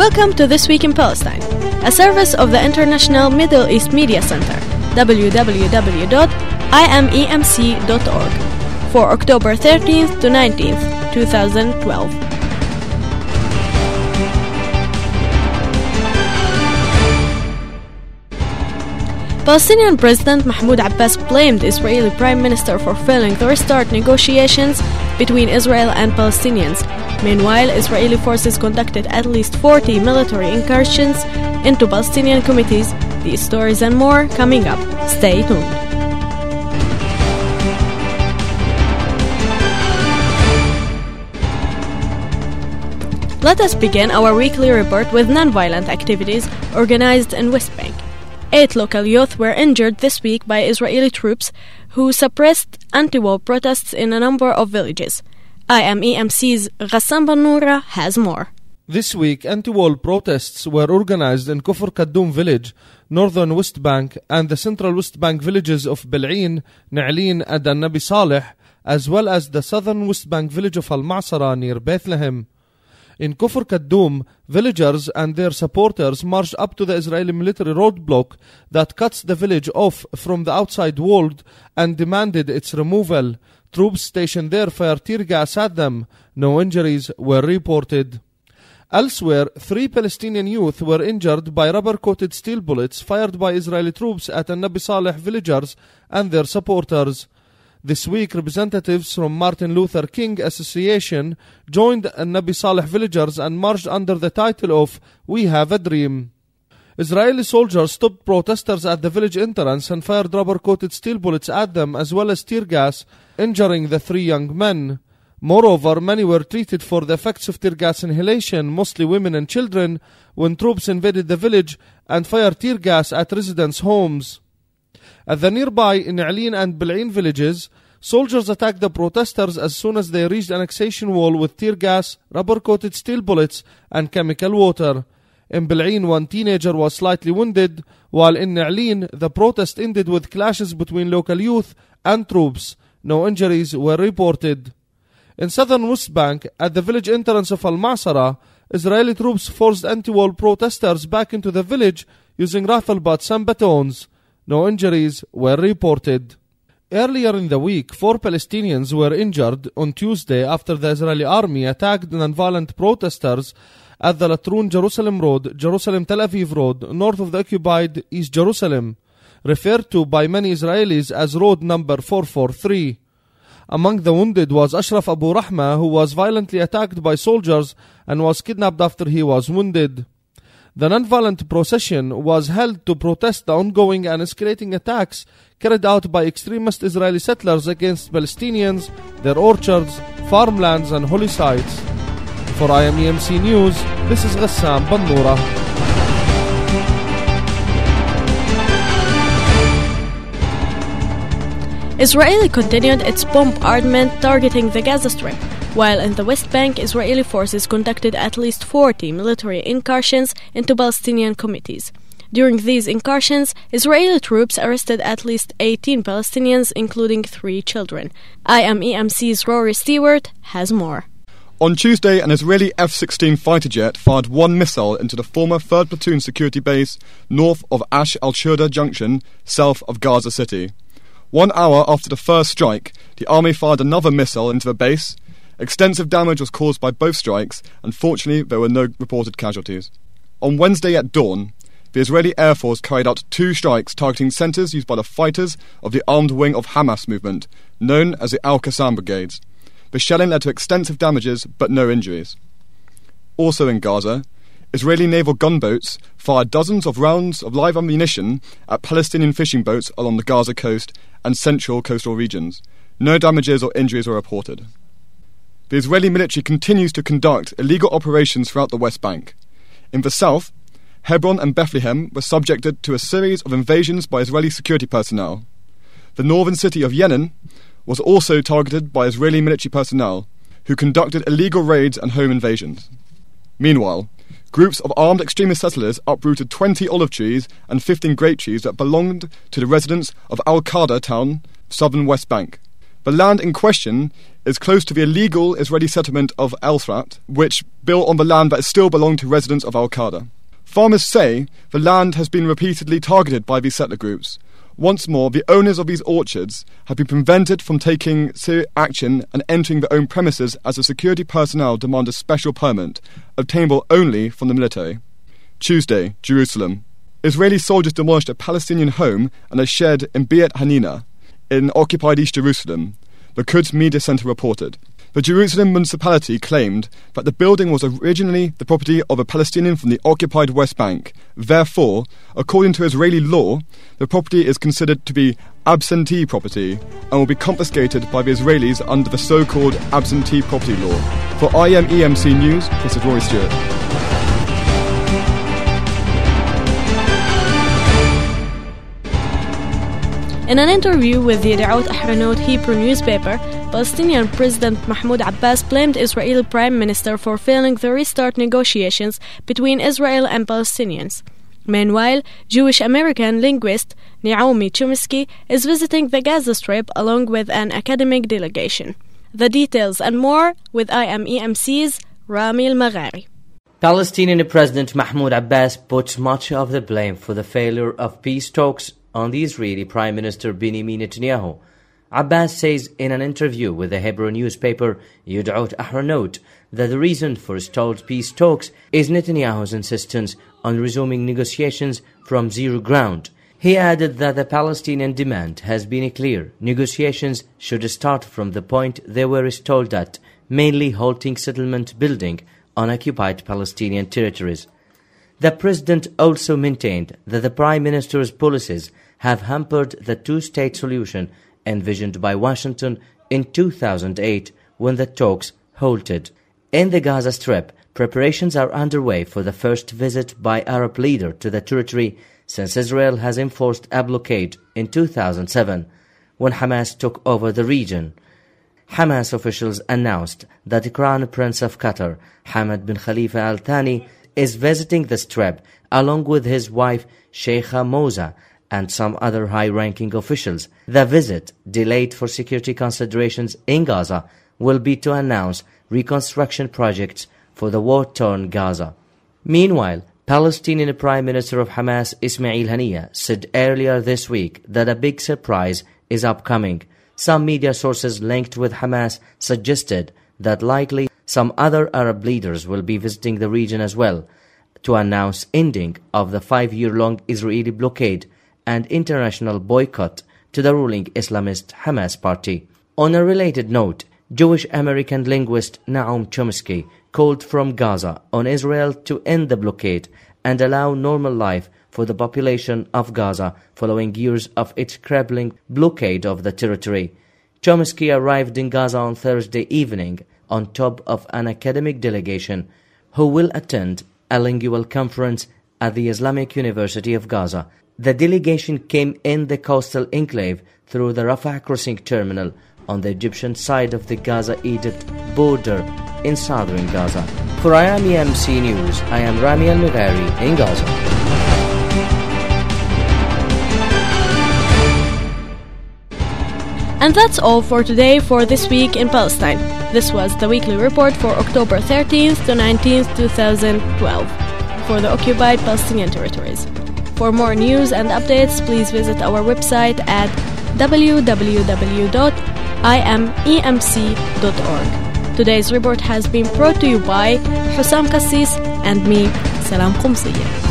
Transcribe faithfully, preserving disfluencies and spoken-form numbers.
Welcome to This Week in Palestine, a service of the International Middle East Media Center, w w w dot i m e m c dot org, for October thirteenth to nineteenth, twenty twelve. Palestinian President Mahmoud Abbas blamed Israeli Prime Minister for failing to restart negotiations between Israel and Palestinians. Meanwhile, Israeli forces conducted at least forty military incursions into Palestinian communities. These stories and more coming up. Stay tuned. Let us begin our weekly report with non-violent activities organized in West Bank. Eight local youth were injured this week by Israeli troops who suppressed anti-war protests in a number of villages. I M E M C's Ghassan Bannoura has more. This week, anti-war protests were organized in Kufr Kaddoum village, northern West Bank, and the central West Bank villages of Bil'in, Na'lin, and Nabi Saleh, as well as the southern West Bank village of Al-Ma'sara near Bethlehem. In Kufr Kaddoum, villagers and their supporters marched up to the Israeli military roadblock that cuts the village off from the outside world and demanded its removal. Troops stationed there fired tear gas at them. No injuries were reported. Elsewhere, three Palestinian youth were injured by rubber-coated steel bullets fired by Israeli troops at the Nabi Saleh villagers and their supporters. This week, representatives from Martin Luther King Association joined the Nabi Saleh villagers and marched under the title of We Have a Dream. Israeli soldiers stopped protesters at the village entrance and fired rubber-coated steel bullets at them as well as tear gas, injuring the three young men. Moreover, many were treated for the effects of tear gas inhalation, mostly women and children, when troops invaded the village and fired tear gas at residents' homes. At the nearby Na'lin and Bil'in villages, soldiers attacked the protesters as soon as they reached the annexation wall with tear gas, rubber-coated steel bullets, and chemical water. In Bil'in, one teenager was slightly wounded, while in Na'lin, the protest ended with clashes between local youth and troops. No injuries were reported. In southern West Bank, at the village entrance of Al-Ma'sara, Israeli troops forced anti-war protesters back into the village using rifle butts and batons. No injuries were reported. Earlier in the week, four Palestinians were injured on Tuesday after the Israeli army attacked non-violent protesters at the Latrun Jerusalem Road, Jerusalem-Tel Aviv Road, north of the occupied East Jerusalem, referred to by many Israelis as Road number four forty-three. Among the wounded was Ashraf Abu Rahma, who was violently attacked by soldiers and was kidnapped after he was wounded. The non-violent procession was held to protest the ongoing and escalating attacks carried out by extremist Israeli settlers against Palestinians, their orchards, farmlands and holy sites. For I M E M C News, this is Ghassan Bannoura. Israel continued its bombardment targeting the Gaza Strip, while in the West Bank, Israeli forces conducted at least forty military incursions into Palestinian communities. During these incursions, Israeli troops arrested at least eighteen Palestinians, including three children. I M E M C's Rory Stewart has more. On Tuesday, an Israeli F sixteen fighter jet fired one missile into the former third Platoon security base north of Ash al-Shuda Junction, south of Gaza City. One hour after the first strike, the army fired another missile into the base. Extensive damage was caused by both strikes, and fortunately there were no reported casualties. On Wednesday at dawn, the Israeli Air Force carried out two strikes targeting centres used by the fighters of the armed wing of Hamas movement, known as the Al-Qassam Brigades. The shelling led to extensive damages, but no injuries. Also in Gaza, Israeli naval gunboats fired dozens of rounds of live ammunition at Palestinian fishing boats along the Gaza coast and central coastal regions. No damages or injuries were reported. The Israeli military continues to conduct illegal operations throughout the West Bank. In the south, Hebron and Bethlehem were subjected to a series of invasions by Israeli security personnel. The northern city of Yenin was also targeted by Israeli military personnel, who conducted illegal raids and home invasions. Meanwhile, groups of armed extremist settlers uprooted twenty olive trees and fifteen grape trees that belonged to the residents of Al-Qada town, southern West Bank. The land in question is close to the illegal Israeli settlement of El-Thrat, which built on the land that still belonged to residents of Al-Qada. Farmers say the land has been repeatedly targeted by these settler groups. Once more, the owners of these orchards have been prevented from taking serious action and entering their own premises as the security personnel demand a special permit, obtainable only from the military. Tuesday, Jerusalem. Israeli soldiers demolished a Palestinian home and a shed in Beit Hanina in occupied East Jerusalem, the Quds Media Center reported. The Jerusalem municipality claimed that the building was originally the property of a Palestinian from the occupied West Bank. Therefore, according to Israeli law, the property is considered to be absentee property and will be confiscated by the Israelis under the so-called absentee property law. For I M E M C News, this is Rory Stewart. In an interview with the Yediot Ahronot Hebrew newspaper, Palestinian President Mahmoud Abbas blamed Israeli Prime Minister for failing the restart negotiations between Israel and Palestinians. Meanwhile, Jewish-American linguist Naomi Chomsky is visiting the Gaza Strip along with an academic delegation. The details and more with I M E M C's Rami Al-Maghari. Palestinian President Mahmoud Abbas puts much of the blame for the failure of peace talks on the Israeli Prime Minister Benjamin Netanyahu. Abbas says in an interview with the Hebrew newspaper Yediot Ahronot that the reason for stalled peace talks is Netanyahu's insistence on resuming negotiations from zero ground. He added that the Palestinian demand has been clear. Negotiations should start from the point they were stalled at, mainly halting settlement building on occupied Palestinian territories. The president also maintained that the Prime Minister's policies have hampered the two-state solution envisioned by Washington in two thousand eight when the talks halted. In the Gaza Strip, preparations are underway for the first visit by Arab leader to the territory since Israel has enforced a blockade in two thousand seven when Hamas took over the region. Hamas officials announced that the Crown Prince of Qatar, Hamad bin Khalifa Al Thani, is visiting the Strip along with his wife Sheikha Moza and some other high-ranking officials. The visit, delayed for security considerations in Gaza, will be to announce reconstruction projects for the war-torn Gaza. Meanwhile, Palestinian Prime Minister of Hamas Ismail Haniyeh said earlier this week that a big surprise is upcoming. Some media sources linked with Hamas suggested that likely some other Arab leaders will be visiting the region as well to announce ending of the five-year-long Israeli blockade and international boycott to the ruling Islamist Hamas party. On a related note, Jewish-American linguist Naomi Chomsky called from Gaza on Israel to end the blockade and allow normal life for the population of Gaza following years of its crippling blockade of the territory. Chomsky arrived in Gaza on Thursday evening on top of an academic delegation who will attend a lingual conference at the Islamic University of Gaza. The delegation came in the coastal enclave through the Rafah crossing terminal on the Egyptian side of the Gaza-Egypt border in southern Gaza. For I M E M C News, I am Rami Al-Maghari in Gaza. And that's all for today for This Week in Palestine. This was the weekly report for October thirteenth to nineteenth, twenty twelve for the occupied Palestinian territories. For more news and updates, please visit our website at w w w dot i m e m c dot org. Today's report has been brought to you by Hussam Kassis and me, Salam Khumsiyya.